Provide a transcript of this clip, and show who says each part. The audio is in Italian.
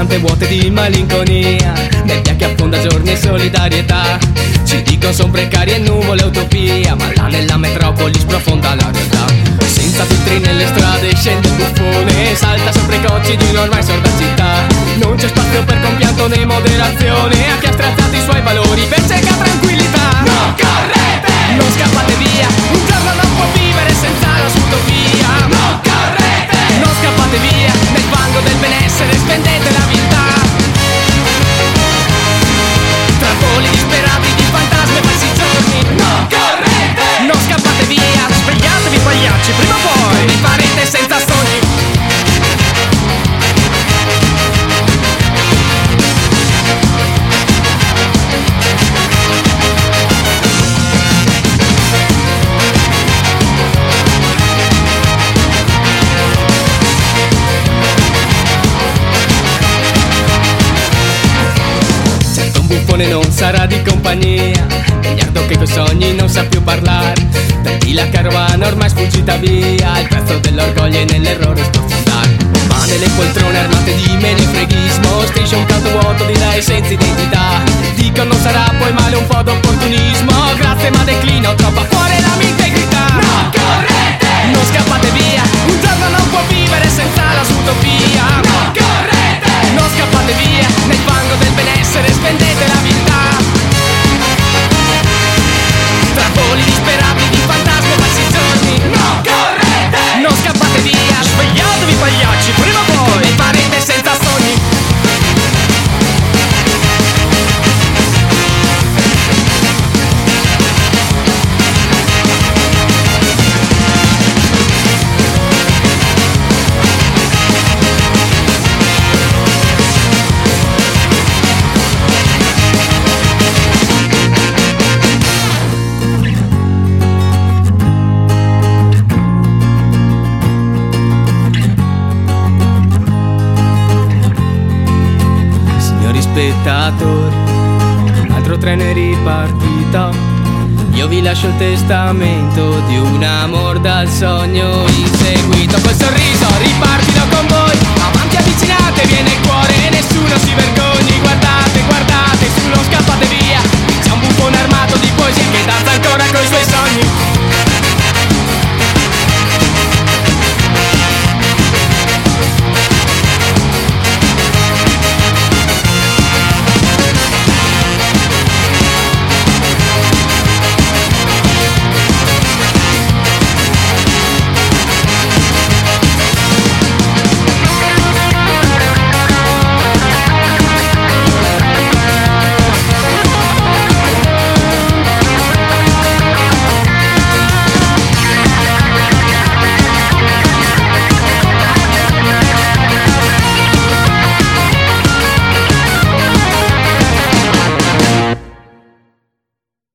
Speaker 1: tante vuote di malinconia, nebbia che affonda giorni e solidarietà. Ci dicono son precari e nuvole utopia, ma là nella metropoli sprofonda la realtà. Senza filtri nelle strade scende il buffone, salta sopra i cocci di un'ormai sorda città. Non c'è spazio per compianto né moderazione a chi ha strazzato i suoi valori per cieca tranquillità. Non correte! Non scappate via, un giorno non può vivere senza la sua utopia. Non correte! Non scappate via, nel fango del benessere spendete la vita. Tra voli disperati di fantasmi e falsi giorni. Non correte! Non scappate via, svegliatevi pagliacci, prima o poi vi farete senza sogni. Non sarà di compagnia, miliardo che coi sogni non sa più parlare. Per chi la carovana ormai sfuggita via, il prezzo dell'orgoglio è nell'errore sprofondare. Ma nelle poltrone armate di menefreghismo striscia un canto vuoto di lei senza identità. Dicono non sarà poi male un po' d'opportunismo, grazie ma declino troppo a cuore la mia integrità. Non correte! Non scappate via, un giorno non può vivere senza la sua utopia. Non correte! Non scappate via, nel fango del benessere spendete la vita. Tra voli disperati di fantasmi e falsi giorni. Non correte! Non scappate via, svegliatevi pagliacci, prima o poi vi farete senza sogni. Spettatori, un altro treno è ripartito. Io vi lascio il testamento di un amor dal sogno inseguito. Col sorriso ripartilo con voi, avanti avvicinatevi e nel cuore